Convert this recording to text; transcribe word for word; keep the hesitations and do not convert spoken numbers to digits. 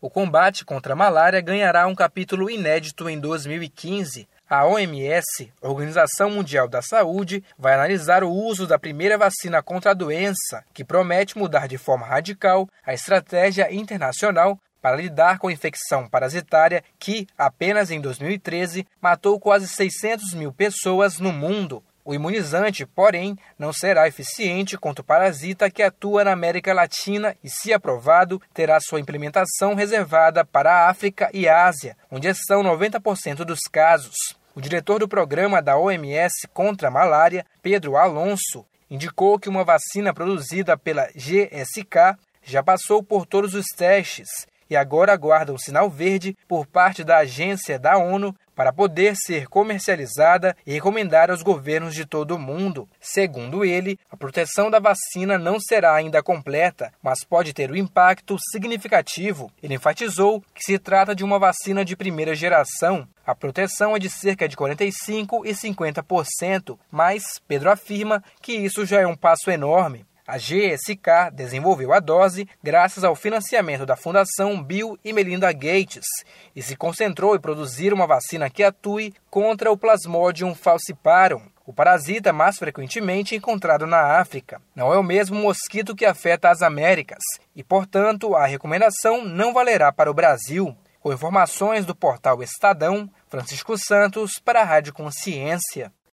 O combate contra a malária ganhará um capítulo inédito em dois mil e quinze. A O M S, Organização Mundial da Saúde, vai analisar o uso da primeira vacina contra a doença, que promete mudar de forma radical a estratégia internacional para lidar com a infecção parasitária que, apenas em dois mil e treze, matou quase seiscentas mil pessoas no mundo. O imunizante, porém, não será eficiente contra o parasita que atua na América Latina e, se aprovado, terá sua implementação reservada para a África e Ásia, onde estão noventa por cento dos casos. O diretor do programa da O M S contra a malária, Pedro Alonso, indicou que uma vacina produzida pela G S K já passou por todos os testes e agora aguarda um sinal verde por parte da agência da ONU para poder ser comercializada e recomendada aos governos de todo o mundo. Segundo ele, a proteção da vacina não será ainda completa, mas pode ter um impacto significativo. Ele enfatizou que se trata de uma vacina de primeira geração. A proteção é de cerca de quarenta e cinco por cento e cinquenta por cento, mas Pedro afirma que isso já é um passo enorme. A G S K desenvolveu a dose graças ao financiamento da Fundação Bill e Melinda Gates e se concentrou em produzir uma vacina que atue contra o Plasmodium falciparum, o parasita mais frequentemente encontrado na África. Não é o mesmo mosquito que afeta as Américas e, portanto, a recomendação não valerá para o Brasil. Com informações do portal Estadão, Francisco Santos para a Rádio Consciência.